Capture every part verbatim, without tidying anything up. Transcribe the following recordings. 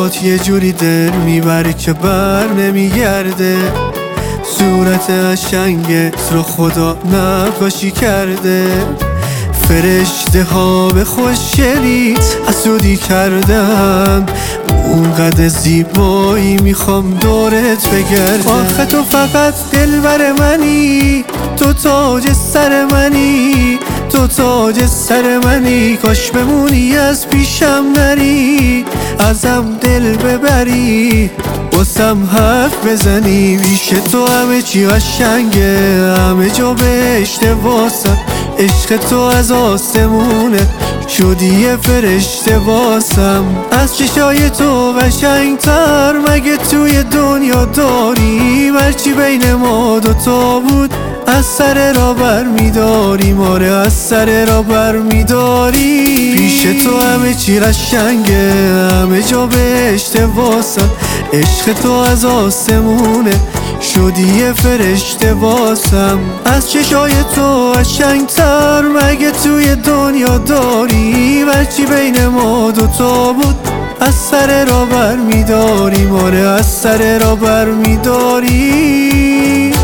چشات یه جوری دل میبره که بر نمیگرده، صورت قشنگت رو خدا نقاشی کرده. فرشته ها به خوشگلیت حسودی کردن، اونقدر زیبایی میخوام دورت بگردم. آخه تو فقط دلبر منی، تو تاج سر منی، تو تاج سر منی. کاش بمونی از پیشم نری، ازم دل ببری، واسم حرف بزنی. پیش تو همه چی قشنگه، همه جا بهشته واسم. عشق تو از آسمونه، شدی یه فرشته واسم. از چشای تو قشنگتر مگه توی دنیا داری؟ هرچی بین ما دوتا بود از سر را بر میداری، آره از سر را بر میداری. پیش تو همه چی قشنگه، همه جا بهشته واسم. عشق تو از آسمونه، شدی یه فرشته واسم. از چشای تو قشنگتر مگه توی دنیا داری؟ هرچی بین ما دوتا بود از سر را بر میداری، آره از سر را بر میداری.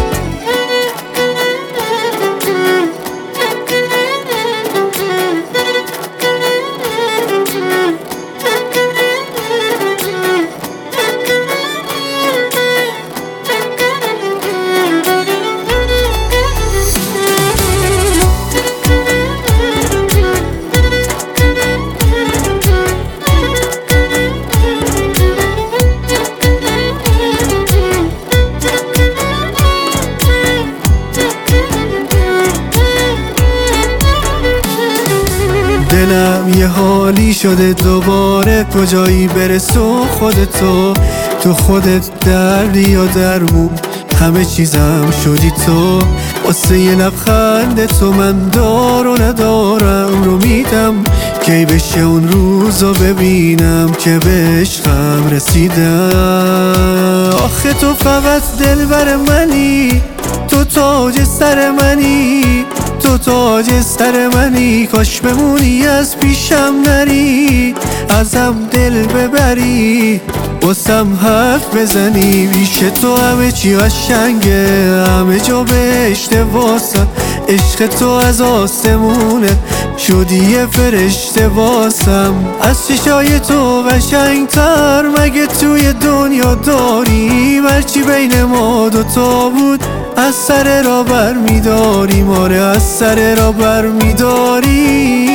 دلم یه حالی شده دوباره، کجایی برسو خودتو. تو خودت دردی یا درمون، همه چیزم شدی تو. واسه یه لبخند تو من دار و ندارم رو میدم، کی بشه اون روزو ببینم که به عشقم رسیدم. آخه تو فقط دلبر منی، تو تاج سر منی، تو تاج سر منی. کاش بمونی از پیشم نری، ازم دل ببری، واسم حرف بزنی. پیش تو همه چی قشنگه، همه جا بهشته واسم. عشق تو از آسمونه، شدی یه فرشته واسم. از چشای تو قشنگتر مگه توی دنیا داری؟ هرچی بین ما دوتا بود از سر را بر میداری، آره از سر را بر میداری.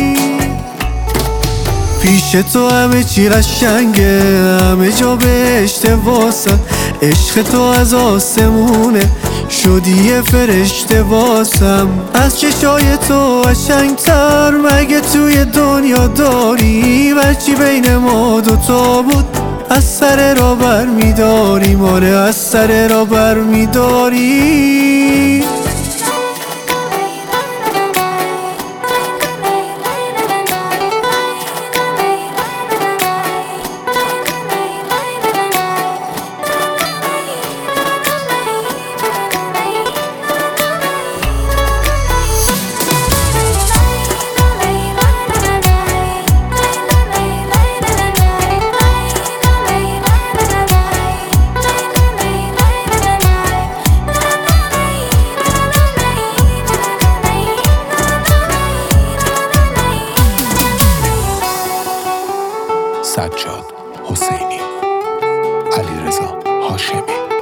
پیش تو همه چی قشنگه، همه جا بهشته واسم. عشق تو از آسمونه، شدی یه فرشته واسم. از چشای تو قشنگتر مگه توی دنیا داری؟ هرچی بین ما دوتا بود از سر را بر میداری، آره از سر را بر میداری. سجاد حسینی، علیرضا هاشمی.